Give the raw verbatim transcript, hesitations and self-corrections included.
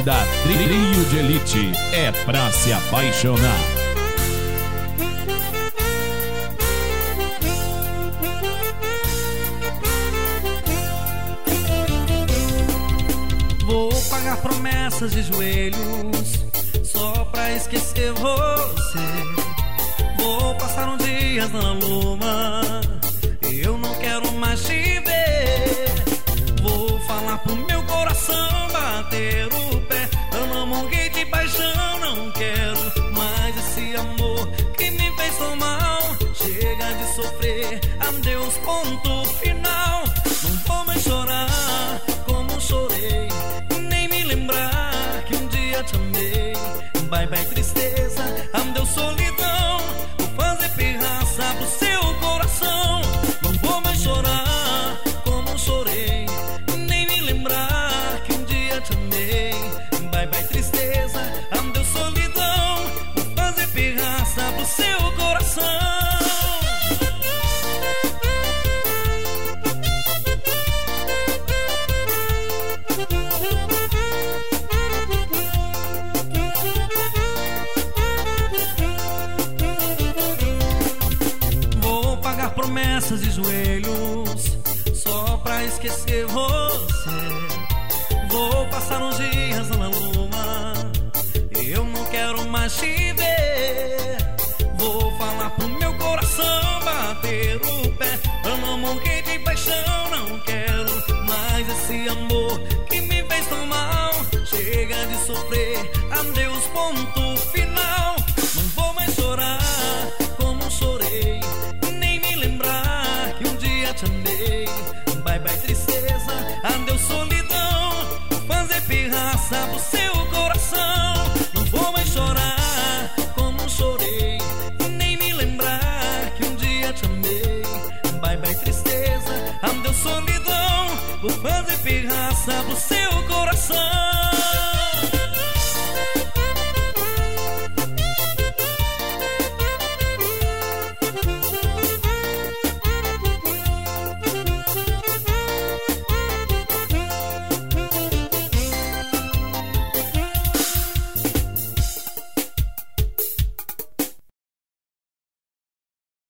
Banda Trio de Elite é pra se apaixonar. Vou pagar promessas de joelhos só pra esquecer você. Vou passar uns dias na lua, eu não quero mais te ver. Vou falar pro meu coração bater o pé, eu não morri de paixão, não quero mais esse amor que me fez tão mal. Chega de sofrer, adeus, ponto final. Não vou mais chorar como chorei, nem me lembrar que um dia te amei. Bye bye tristeza, adeus solidão, vou fazer pirraça pro seu coração. Não vou mais chorar como chorei, nem me lembrar que um dia te amei. Bye bye tristeza, adeus solidão, vou fazer pirraça pro seu coração. Promessas de joelhos só pra esquecer você. Vou passar uns dias na lua, eu não quero mais te ver. Vou falar pro meu coração bater o pé, eu não morri de paixão, não quero mais esse amor que me fez tão mal. Chega de sofrer, adeus, ponto final. Não vou mais chorar como chorei, te amei. Bye bye tristeza, adeus solidão, vou fazer pirraça pro seu coração. Não vou mais chorar como chorei, nem me lembrar que um dia te amei. Bye bye tristeza, adeus solidão, vou fazer pirraça pro seu coração.